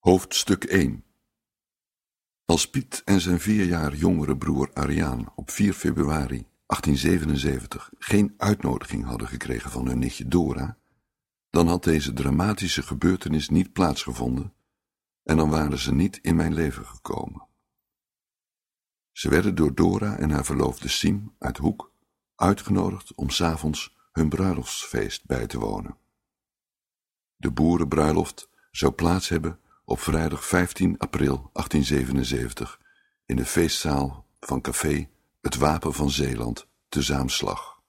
Hoofdstuk 1. Als Piet en zijn 4 jaar jongere broer Ariaan op 4 februari 1877 geen uitnodiging hadden gekregen van hun nichtje Dora, dan had deze dramatische gebeurtenis niet plaatsgevonden en dan waren ze niet in mijn leven gekomen. Ze werden door Dora en haar verloofde Siem uit Hoek uitgenodigd om 's avonds hun bruiloftsfeest bij te wonen. De boerenbruiloft zou plaats hebben op vrijdag 15 april 1877 in de feestzaal van café Het Wapen van Zeeland te Zaamslag.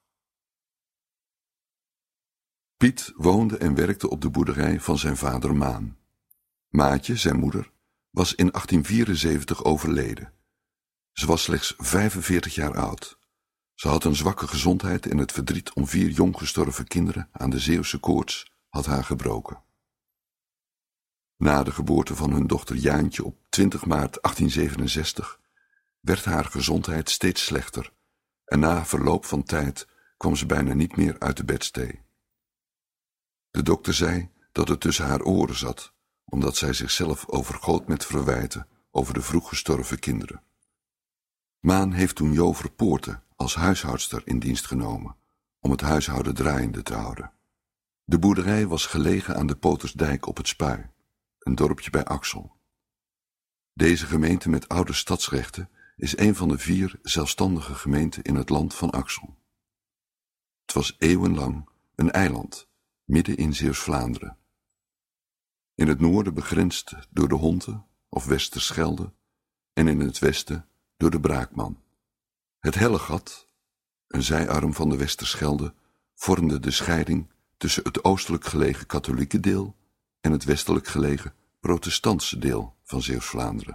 Piet woonde en werkte op de boerderij van zijn vader Maan. Maatje, zijn moeder, was in 1874 overleden. Ze was slechts 45 jaar oud. Ze had een zwakke gezondheid en het verdriet om 4 jong gestorven kinderen aan de Zeeuwse koorts had haar gebroken. Na de geboorte van hun dochter Jaantje op 20 maart 1867 werd haar gezondheid steeds slechter en na verloop van tijd kwam ze bijna niet meer uit de bedstee. De dokter zei dat het tussen haar oren zat, omdat zij zichzelf overgoot met verwijten over de vroeg gestorven kinderen. Maan heeft toen Jo Verpoorten als huishoudster in dienst genomen om het huishouden draaiende te houden. De boerderij was gelegen aan de Potersdijk op het Spui, een dorpje bij Axel. Deze gemeente met oude stadsrechten is een van de 4 zelfstandige gemeenten in het land van Axel. Het was eeuwenlang een eiland, midden in Zeeuws-Vlaanderen. In het noorden begrensd door de Honte of Westerschelde en in het westen door de Braakman. Het Hellegat, een zijarm van de Westerschelde, vormde de scheiding tussen het oostelijk gelegen katholieke deel en het westelijk gelegen protestantse deel van Zeeuws-Vlaanderen.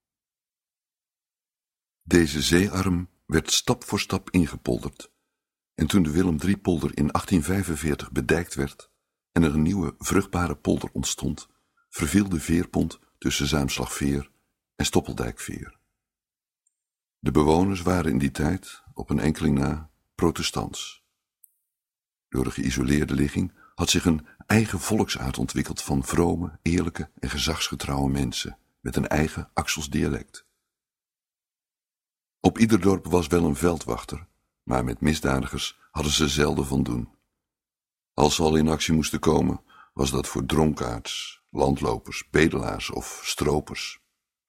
Deze zeearm werd stap voor stap ingepolderd en toen de Willem III-polder in 1845 bedijkt werd en er een nieuwe vruchtbare polder ontstond, verviel de veerpont tussen Zaamslagveer en Stoppeldijkveer. De bewoners waren in die tijd, op een enkeling na, protestants. Door de geïsoleerde ligging had zich een eigen volksaard ontwikkeld van vrome, eerlijke en gezagsgetrouwe mensen met een eigen Axels dialect. Op ieder dorp was wel een veldwachter, maar met misdadigers hadden ze zelden van doen. Als ze al in actie moesten komen, was dat voor dronkaards, landlopers, bedelaars of stropers.